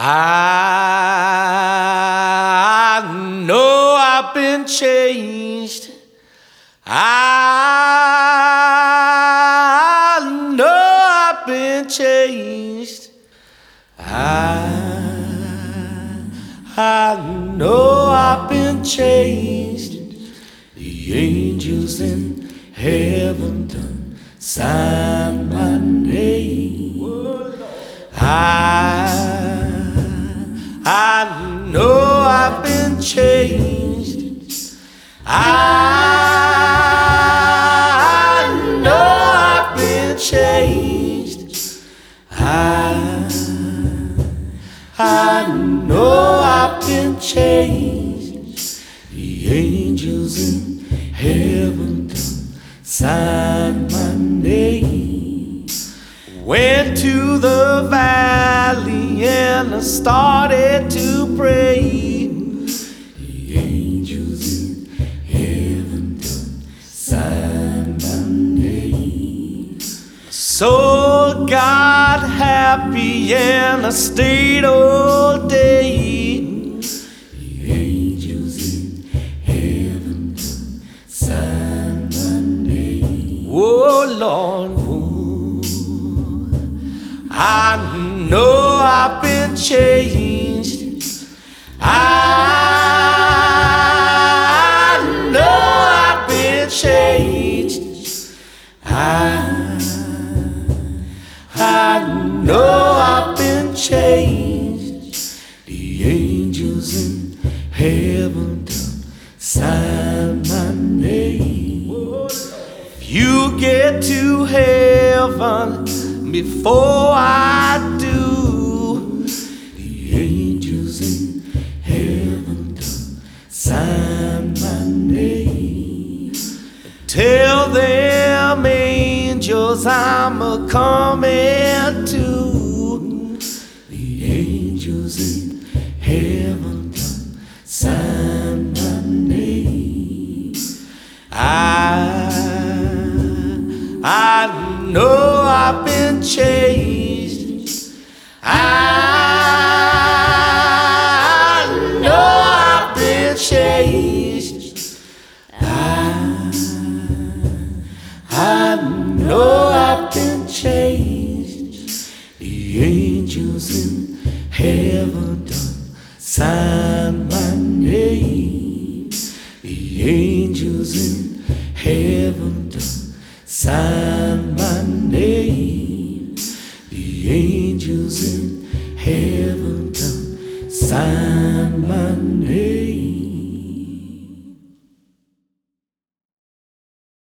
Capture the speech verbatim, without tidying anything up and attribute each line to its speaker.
Speaker 1: I know I've been changed. I know I've been changed. I, I know I've been changed. The angels in heaven done sign my name. I, I know I've been changed. I know I've been changed. I, I know I've been changed. The angels in heaven done sign my name. Went to the valley and I started to pray. The angels in heaven done sign my name. So got happy and I stayed all day. The angels in heaven done sign my name. Oh Lord, I know I've been changed. I know I've been changed. I, I know I've been changed. The angels in heaven done sign my name. If you get to heaven before I do, the angels in heaven done sign my name. Tell them angels I'm a coming too. The angels in heaven done sign my name. I, I know I've been changed. I know I've been changed. I, I know I've been changed. The angels in heaven done sign my name. The angels in heaven done sign my name. The angels in heaven done sign my name.